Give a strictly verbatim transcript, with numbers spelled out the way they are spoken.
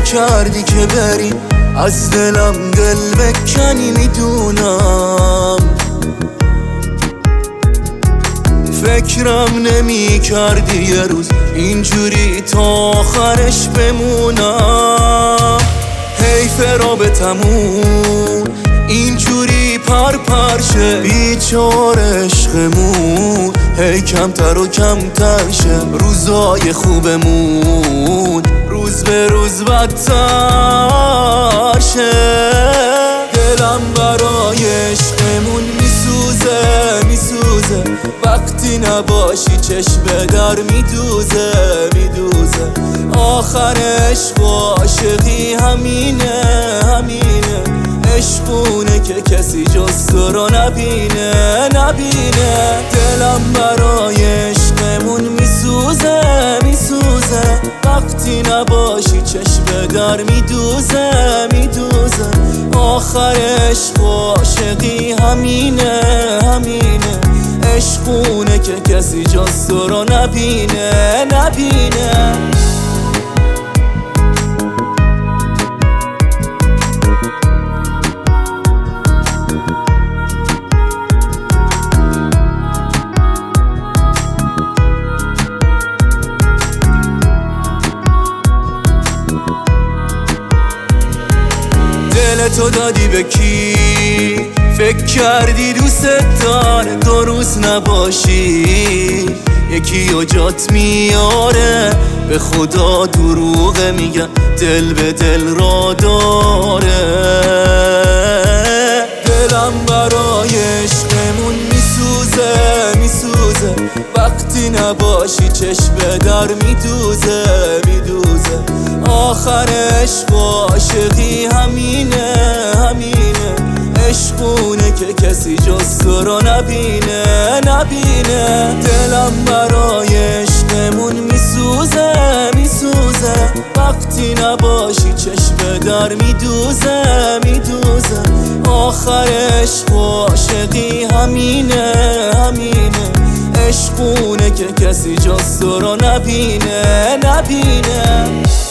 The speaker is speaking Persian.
کردی که بری از دلم دل بکنی میدونم. فکرم نمی کردی یه روز اینجوری تا آخرش بمونم. حیف رابطمون اینجوری پر پرشه، بیچاره عشقمون هی کمتر و کمتر شه. روزای خوبمون روز به روز بدتر شه. دلم برای عشقمون میسوزه میسوزه، وقتی نباشی چشم در میدوزه میدوزه. آخر عشق و عاشقی همینه همینه، عشقونه که کسی جز تو رو نبینه نبینه. دلم برای عشقمون میسوزه میسوزه، وقتی نباشی چشم در میدوزه میدوزه. آخر عشق و عاشقی همینه همینه، عشقونه که کسی جز تو رو نبینه نبینه. تو دادی به کی؟ فکر کردی دوست داره دو روز نباشی یکی و جات میاره. به خدا دروغه میگن دل به دل را داره. دلم برای عشقمون میسوزه میسوزه، وقتی نباشی چشم در میدوزه میدوزه. آخر عشق و عاشقی همینه همینه، عشقونه که کسی جز تو رو نبینه نبینه. دلم برای عشقمون میسوزه میسوزه، وقتی نباشی چشم در میدوزه میدوزه. آخر عشق و عاشقی همینه همینه، عشقونه که کسی جز تو رو نبینه نبینه.